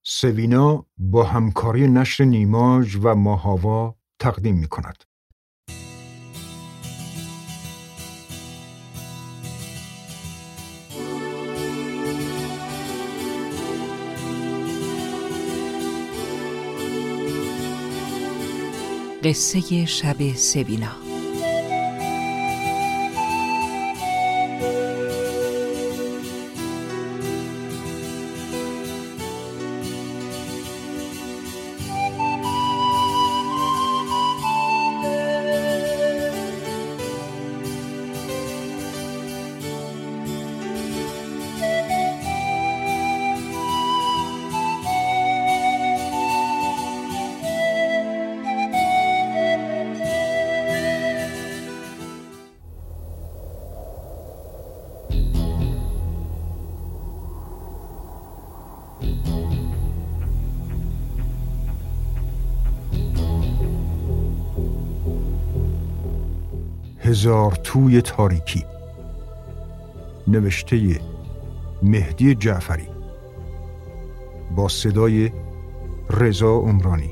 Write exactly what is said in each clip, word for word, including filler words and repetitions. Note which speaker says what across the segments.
Speaker 1: سوینا با همکاری نشر نیماژ و ماهاوا تقدیم می کند.
Speaker 2: قصه شب سوینا.
Speaker 1: هزار توی تاریکی، نوشته مهدی جعفری با صدای رضا عمرانی.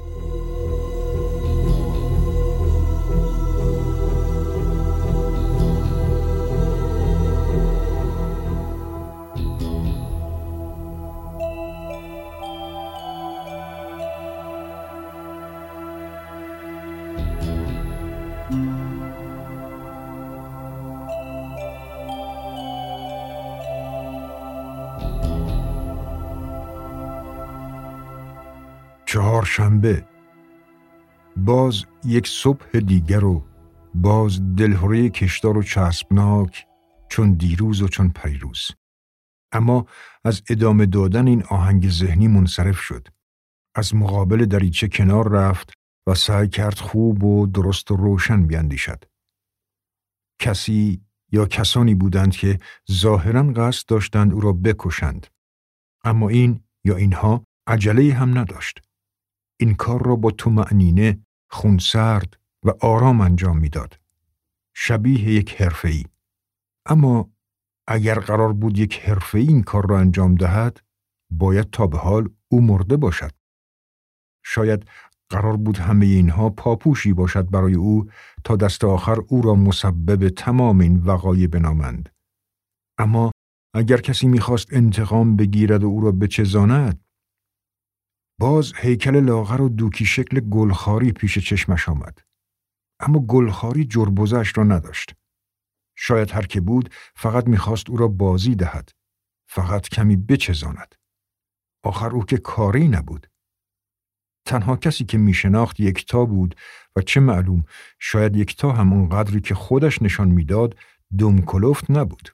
Speaker 1: چهارشنبه، باز یک صبح دیگر و باز دلهره کشدار و چسبناک چون دیروز و چون پریروز. اما از ادامه دادن این آهنگ ذهنی منصرف شد. از مقابل دریچه کنار رفت و سعی کرد خوب و درست و روشن بیاندیشد. کسی یا کسانی بودند که ظاهراً قصد داشتند او را بکشند، اما این یا اینها عجله هم نداشت. این کار را با طمأنینه، خونسرد و آرام انجام میداد، شبیه یک حرفه‌ای. اما اگر قرار بود یک حرفه‌ای این کار را انجام دهد، باید تا به حال او مرده باشد. شاید قرار بود همه اینها پاپوشی باشد برای او تا دست آخر او را مسبب تمام این وقایع بنامند. اما اگر کسی میخواست انتقام بگیرد و او را بچزاند، باز هیکل لاغر و دوکی شکل گلخاری پیش چشمش آمد. اما گلخاری جربزش را نداشت. شاید هر که بود فقط میخواست او را بازی دهد، فقط کمی بچزاند. آخر او که کاری نبود. تنها کسی که میشناخت یکتا بود و چه معلوم شاید یکتا هم اون قدری که خودش نشان میداد دم کلفت نبود.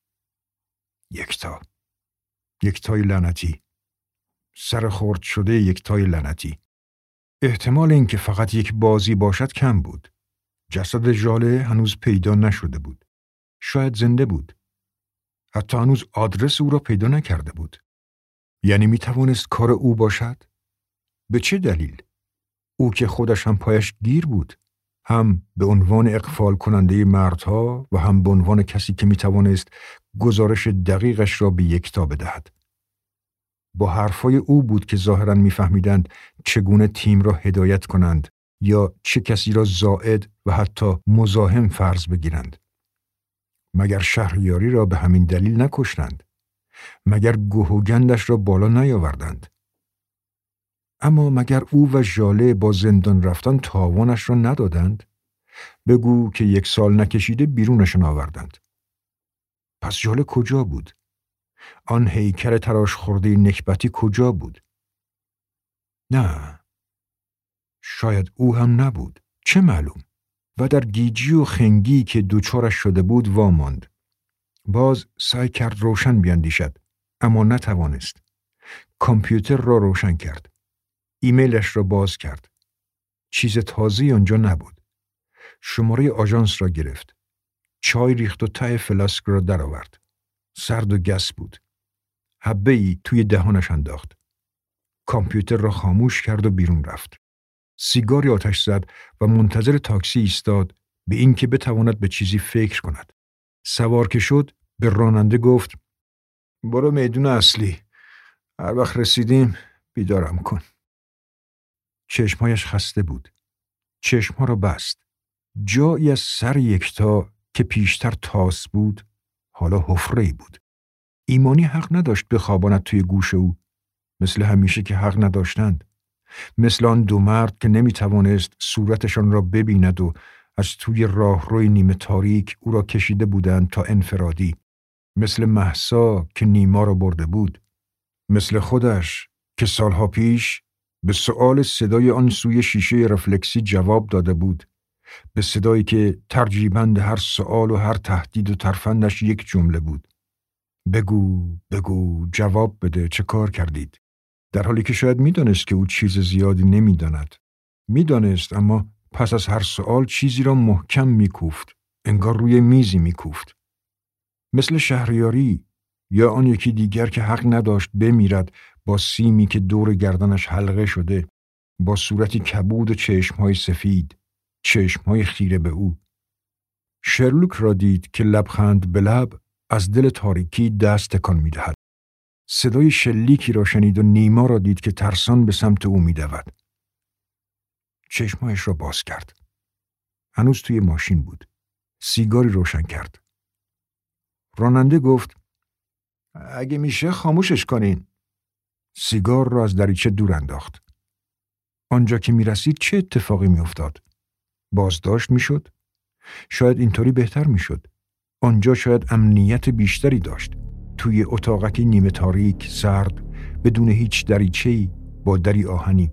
Speaker 1: یکتا، یکتای لعنتی، سر خورد شده یکتای لعنتی. احتمال اینکه فقط یک بازی باشد کم بود. جسد ژاله هنوز پیدا نشده بود. شاید زنده بود. حتی هنوز آدرس او را پیدا نکرده بود. یعنی می توانست کار او باشد؟ به چه دلیل؟ او که خودش هم پایش گیر بود، هم به عنوان اغفال کننده مردها و هم به عنوان کسی که می توانست گزارش دقیقش را به یکتا بدهد. با حرفای او بود که ظاهراً می‌فهمیدند چگونه تیم را هدایت کنند یا چه کسی را زائد و حتی مزاحم فرض بگیرند. مگر شهریاری را به همین دلیل نکشتند؟ مگر گوه و گندش را بالا نیاوردند؟ اما مگر او و ژاله با زندان رفتن تاوانش را ندادند؟ بگو که یک سال نکشیده بیرونشان آوردند. پس ژاله کجا بود؟ آن هیکل تراش خورده نکبتی کجا بود؟ نه، شاید او هم نبود. چه معلوم؟ و در گیجی و خنگی که دوچارش شده بود واماند. باز سعی کرد روشن بیاندیشد، اما نتوانست. کامپیوتر را روشن کرد. ایمیلش را باز کرد. چیز تازه‌ای آنجا نبود. شماره آژانس را گرفت. چای ریخت و ته فلاسک را درآورد. سرد و گس بود. حبه‌ای توی دهانش انداخت. کامپیوتر را خاموش کرد و بیرون رفت. سیگاری آتش زد و منتظر تاکسی ایستاد به این که بتواند به چیزی فکر کند. سوار که شد به راننده گفت برو میدون اصلی. هر وقت رسیدیم بیدارم کن. چشمهایش خسته بود. چشمها را بست. جایی از سر یکتا که پیشتر تاس بود، حالا حفره‌ای بود. ایمانی حق نداشت بخواباند توی گوش او، مثل همیشه که حق نداشتند. مثل آن دو مرد که نمی توانست صورتشان را ببیند و از توی راهروی نیمه تاریک او را کشیده بودند تا انفرادی. مثل مهسا که نیما را برده بود. مثل خودش که سالها پیش به سؤال صدای آن سوی شیشه رفلکسی جواب داده بود، به صدایی که ترجیبند هر سؤال و هر تهدید و ترفندش یک جمله بود: بگو بگو، جواب بده، چه کار کردید؟ در حالی که شاید میدانست که او چیز زیادی نمیداند. میدانست، اما پس از هر سؤال چیزی را محکم میکوفت، انگار روی میزی میکوفت. مثل شهریاری یا آن یکی دیگر که حق نداشت بمیرد با سیمی که دور گردنش حلقه شده، با صورتی کبود و چشمهای سفید، چشمهای خیره به او. شرلوک را دید که لبخند به لب از دل تاریکی دست تکان می‌دهد. صدای شلیکی را شنید و نیما را دید که ترسان به سمت او می‌دود. چشمایش را باز کرد. هنوز توی ماشین بود. سیگاری روشن کرد. راننده گفت: اگه میشه خاموشش کنین. سیگار را از دریچه دور انداخت. آنجا که میرسید چه اتفاقی میافتاد؟ بازداشت میشد؟ شاید اینطوری بهتر میشد. آنجا شاید امنیت بیشتری داشت. توی اتاقکی نیمه تاریک، سرد، بدون هیچ دریچه‌ای، با دری آهنی.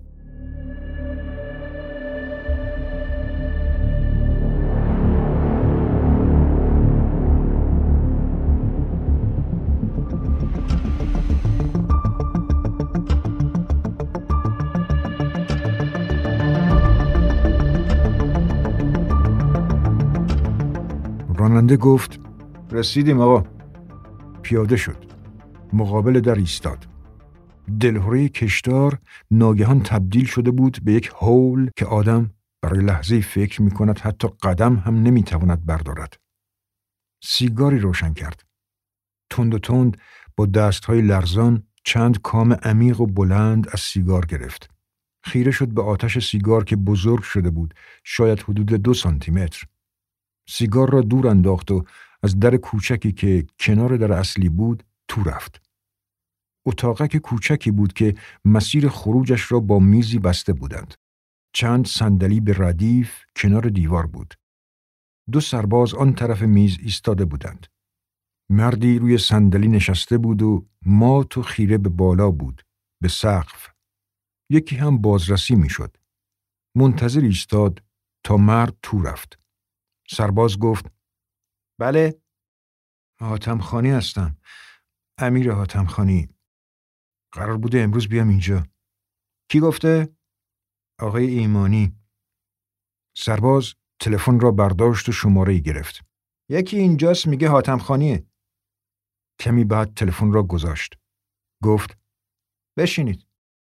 Speaker 1: راننده گفت: رسیدیم آقا. پیاده شد. مقابل در ایستاد. دلهره کشدار ناگهان تبدیل شده بود به یک هول که آدم برای لحظه فکر می کند حتی قدم هم نمی تواند بردارد. سیگاری روشن کرد. تند و تند با دستهای لرزان چند کام عمیق و بلند از سیگار گرفت. خیره شد به آتش سیگار که بزرگ شده بود، شاید حدود دو سانتی متر. سیگار را دور انداخت و از در کوچکی که کنار در اصلی بود تو رفت. اتاقک کوچکی بود که مسیر خروجش را با میزی بسته بودند. چند صندلی به ردیف کنار دیوار بود. دو سرباز آن طرف میز ایستاده بودند. مردی روی صندلی نشسته بود و مات و خیره به بالا بود، به سقف. یکی هم بازرسی میشد. منتظر ایستاد تا مرد تو رفت. سرباز گفت: بله، حاتمخانی هستم. امیر حاتمخانی. قرار بوده امروز بیام اینجا. کی گفته؟ آقای ایمانی. سرباز تلفن را برداشت و شماره‌ای گرفت. یکی اینجاست میگه حاتمخانیه. کمی بعد تلفن را گذاشت. گفت: بشینید.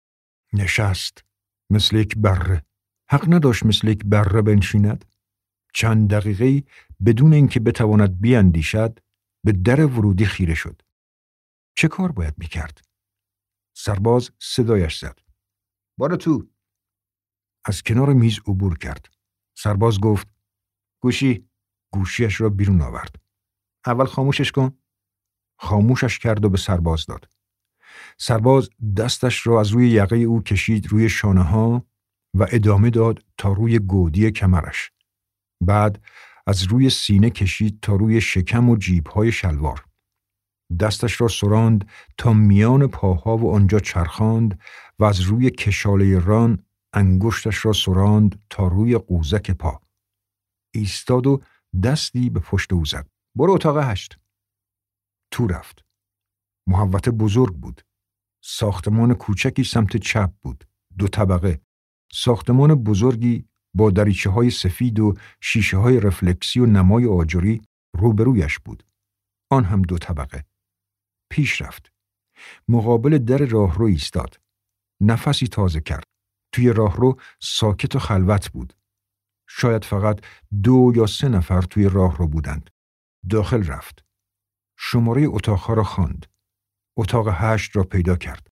Speaker 1: نشست. مثل یک بره. حق نداشت مثل یک بره بنشیند. چند دقیقه بدون اینکه بتواند بیاندیشد به در ورودی خیره شد. چه کار باید میکرد؟ سرباز صدایش زد: بارو تو. از کنار میز عبور کرد. سرباز گفت: گوشی. گوشیش را بیرون آورد. اول خاموشش کن. خاموشش کرد و به سرباز داد. سرباز دستش را از روی یقه او کشید روی شانه ها و ادامه داد تا روی گودی کمرش. بعد از روی سینه کشید تا روی شکم و جیب‌های شلوار. دستش را سراند تا میان پاها و آنجا چرخاند و از روی کشاله ران انگشتش را سراند تا روی قوزک پا. ایستاد و دستی به پشت او زد. برو اتاق هشت. تو رفت. محوطه بزرگ بود. ساختمان کوچکی سمت چپ بود. دو طبقه. ساختمان بزرگی با دریچه های سفید و شیشه های رفلکسی و نمای آجری روبرویش بود. آن هم دو طبقه. پیش رفت. مقابل در راهرو ایستاد. نفسی تازه کرد. توی راهرو ساکت و خلوت بود. شاید فقط دو یا سه نفر توی راهرو بودند. داخل رفت. شماره اتاقها را خواند. اتاق هشت را پیدا کرد.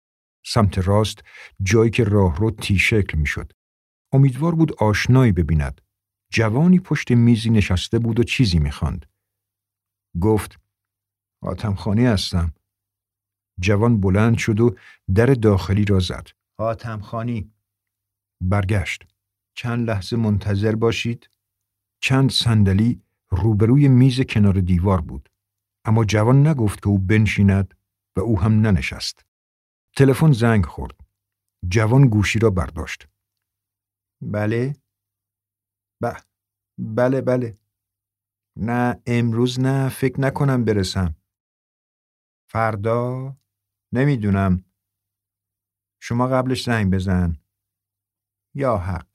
Speaker 1: سمت راست جایی که راهرو تی شکل میشد. امیدوار بود آشنایی ببیند. جوانی پشت میزی نشسته بود و چیزی میخواند. گفت: حاتمخانی هستم. جوان بلند شد و در داخلی را زد. حاتمخانی. برگشت. چند لحظه منتظر باشید. چند صندلی روبروی میز کنار دیوار بود. اما جوان نگفت که او بنشیند و او هم ننشست. تلفن زنگ خورد. جوان گوشی را برداشت. بله؟ ب... بله بله. نه امروز نه، فکر نکنم برسم. فردا؟ نمیدونم. شما قبلش زنگ بزن. یا حق.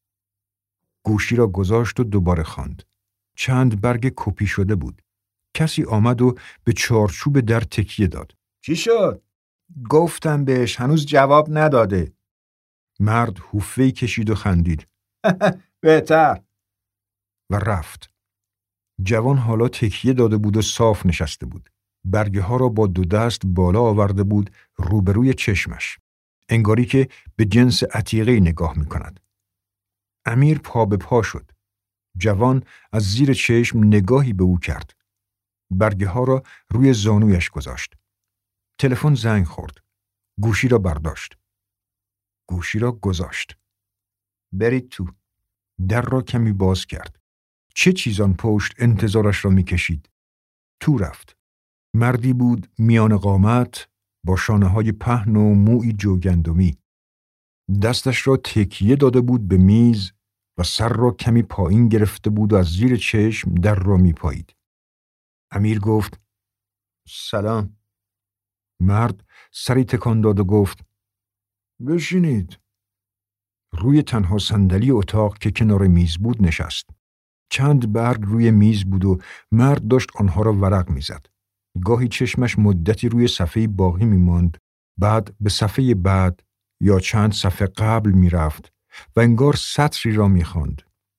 Speaker 1: گوشی را گذاشت و دوباره خواند. چند برگ کپی شده بود. کسی آمد و به چارچوب در تکیه داد. چی شد؟ گفتم بهش، هنوز جواب نداده. مرد حوفه‌ای کشید و خندید. بهتر. و رفت. جوان حالا تکیه داده بود و صاف نشسته بود. برگه ها را با دو دست بالا آورده بود روبروی چشمش. انگاری که به جنس عتیقه‌ای نگاه می کند. امیر پا به پا شد. جوان از زیر چشم نگاهی به او کرد. برگه ها را روی زانویش گذاشت. تلفن زنگ خورد. گوشی را برداشت. گوشی را گذاشت. برید تو. در را کمی باز کرد. چه چیزان پشت انتظارش را می کشید؟ تو رفت. مردی بود میان قامت با شانه های پهن و موی جوگندمی. دستش را تکیه داده بود به میز و سر را کمی پایین گرفته بود و از زیر چشم در را می پایید. امیر گفت: سلام. مرد سری تکان داد و گفت: بشینید. روی تنها صندلی اتاق که کنار میز بود نشست. چند برگ روی میز بود و مرد داشت آنها را ورق میزد. گاهی چشمش مدتی روی صفحه باقی میماند، بعد به صفحه بعد یا چند صفحه قبل میرفت و انگار سطری را میخواند.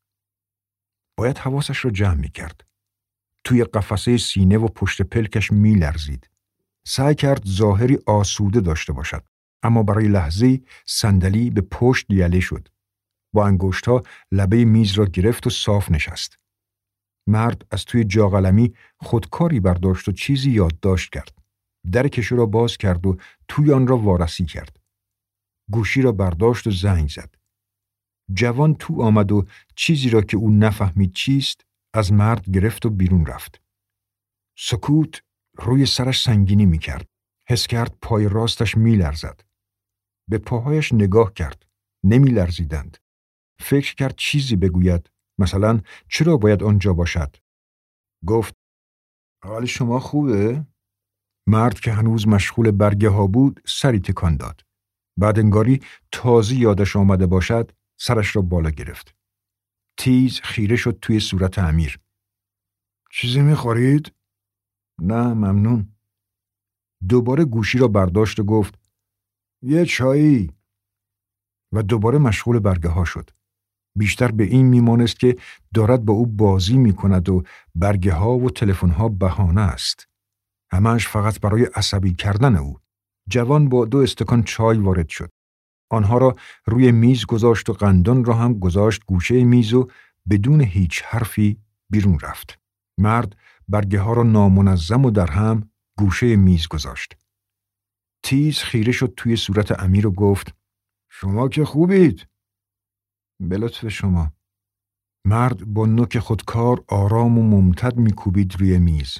Speaker 1: باید حواسش را جمع میکرد. توی قفسه سینه و پشت پلکش میلرزید. سعی کرد ظاهری آسوده داشته باشد، اما برای لحظه صندلی به پشت یله شد. با انگشت‌ها لبه میز را گرفت و صاف نشست. مرد از توی جاقلمی خودکاری برداشت و چیزی یادداشت کرد. در کشو را باز کرد و توی آن را وارسی کرد. گوشی را برداشت و زنگ زد. جوان تو آمد و چیزی را که او نفهمید چیست از مرد گرفت و بیرون رفت. سکوت روی سرش سنگینی می کرد. حس کرد پای راستش می لرزد. به پاهایش نگاه کرد. نمی لرزیدند. فکر کرد چیزی بگوید. مثلا چرا باید آنجا باشد؟ گفت: حال شما خوبه؟ مرد که هنوز مشغول برگه ها بود سری تکان داد. بعد انگاری تازه یادش آمده باشد سرش را بالا گرفت. تیز خیره شد توی صورت امیر. چیزی میخورید؟ نه ممنون. دوباره گوشی را برداشت و گفت: یه چایی. و دوباره مشغول برگه ها شد. بیشتر به این میمانست که دارد با او بازی میکند و برگه ها و تلفن ها بهانه است. همه‌اش فقط برای عصبی کردن او. جوان با دو استکان چای وارد شد. آنها را روی میز گذاشت و قندان را هم گذاشت گوشه میز و بدون هیچ حرفی بیرون رفت. مرد برگه ها را نامنظم و در هم گوشه میز گذاشت. تیز خیره شد توی صورت امیر و گفت: شما که خوبید؟ به لطف شما. مرد با نوک خودکار آرام و ممتد میکوبید روی میز.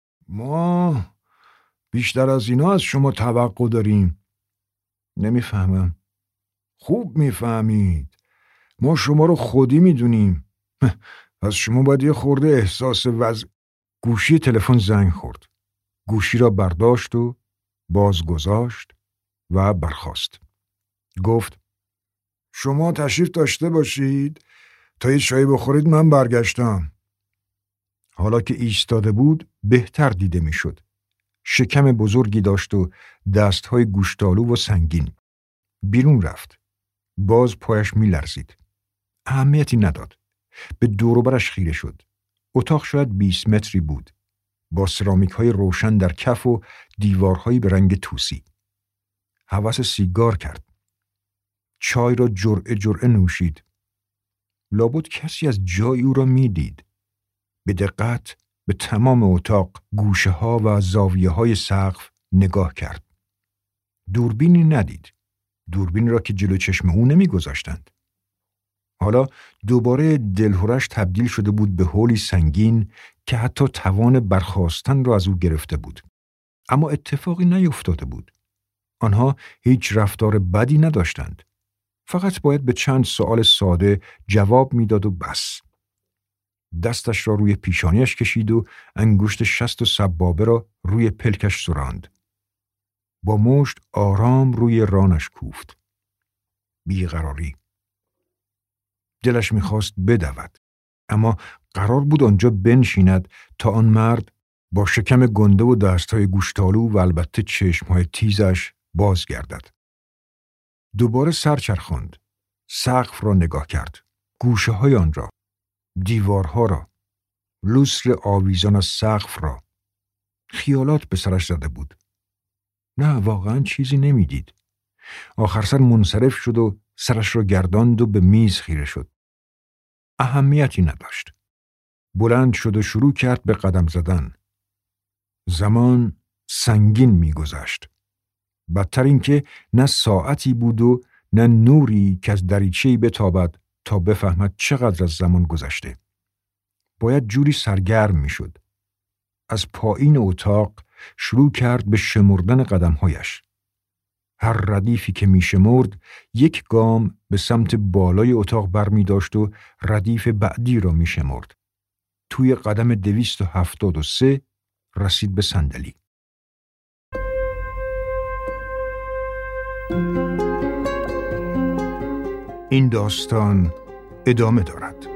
Speaker 1: ما بیشتر از اینا از شما توقع داریم. نمیفهمم. خوب میفهمید. ما شما رو خودی میدونیم. از شما باید یه خورده احساس وضع. گوشی تلفن زنگ خورد. گوشی را برداشت و باز گذاشت و برخاست. گفت: شما تشریف داشته باشید تا یه چای بخورید، من برگشتم. حالا که ایستاده بود بهتر دیده میشد. شکم بزرگی داشت و دستهای گوشتالو و سنگین. بیرون رفت. باز پایش می لرزید. اهمیتی نداد. به دور و برش خیره شد. اتاق شاید بیست متری بود. با سرامیک های روشن در کف و دیوارهایی به رنگ توسی. هوس سیگار کرد. چای را جرعه جرعه نوشید. لابد کسی از جای او را می دید. به دقت به تمام اتاق، گوشه ها و زاویه های سقف نگاه کرد. دوربینی ندید. دوربین را که جلو چشم او نمی گذاشتند. حالا دوباره دلهرش تبدیل شده بود به هولی سنگین که حتی توان برخاستن را از او گرفته بود. اما اتفاقی نیفتاده بود. آنها هیچ رفتار بدی نداشتند. فقط باید به چند سوال ساده جواب میداد و بس. دستش را روی پیشانیش کشید و انگشت شست و سبابه را روی پلکش سراند. با مشت آرام روی رانش کوفت. بیقراری. دلش میخواست بدود. اما قرار بود آنجا بنشیند تا آن مرد با شکم گنده و دستهای گوشتالو و البته چشمهای تیزش بازگردد. دوباره سر چرخاند. سقف را نگاه کرد. گوشه های آن را. دیوارها را. لوستر آویزان از سقف را. خیالات به سرش زده بود. نه، واقعا چیزی نمیدید. آخر سر منصرف شد و سرش را گرداند و به میز خیره شد. اهمیتی نداشت. بلند شد و شروع کرد به قدم زدن. زمان سنگین میگذشت. بدتر این که نه ساعتی بود و نه نوری که از دریچه‌ای بتابد تا بفهمد چقدر از زمان گذشته. باید جوری سرگرم میشد. از پایین اتاق شروع کرد به شمردن قدمهایش. هر ردیفی که می شمرد یک گام به سمت بالای اتاق بر می داشت و ردیف بعدی را می شمرد. توی قدم دویست و هفتاد و سه رسید به صندلی. این داستان ادامه دارد.